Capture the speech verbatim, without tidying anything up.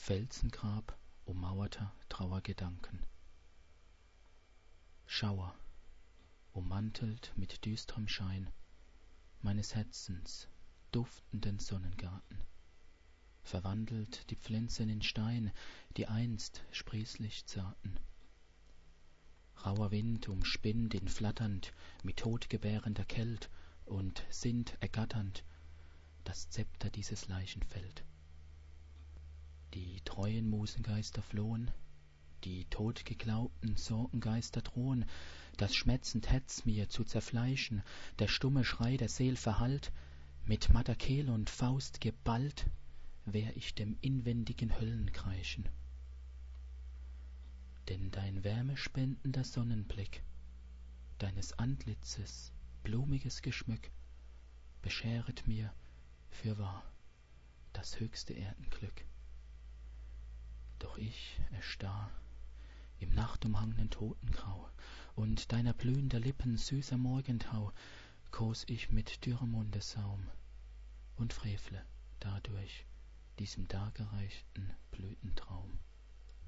Felsengrab ummauerter Trauergedanken. Schauer, ummantelt mit düstrem Schein meines Herzens duftenden Sonnengarten, verwandelt die Pflänzchen in Stein, die einst sprießlich zerrten. Rauer Wind umspinnt ihn flatternd mit todgebärender Kält und sinnt ergatternd das Zepter dieses Leichenfeld. Die treuen Musengeister flohen, die totgeglaubten Sorgengeister drohen, das schmetzend Herz mir zu zerfleischen, der stumme Schrei der Seel verhallt, mit matter Kehl und Faust geballt, wär ich dem inwendigen Höllenkreischen. Denn dein wärmespendender Sonnenblick, deines Antlitzes blumiges Geschmück, bescheret mir fürwahr das höchste Erdenglück. Doch ich erstarr im nachtumhangenen Totengrau, und deiner blühender Lippen süßer Morgentau kos ich mit dürrem Mundesaum und frevle dadurch diesem dargereichten Blütentraum.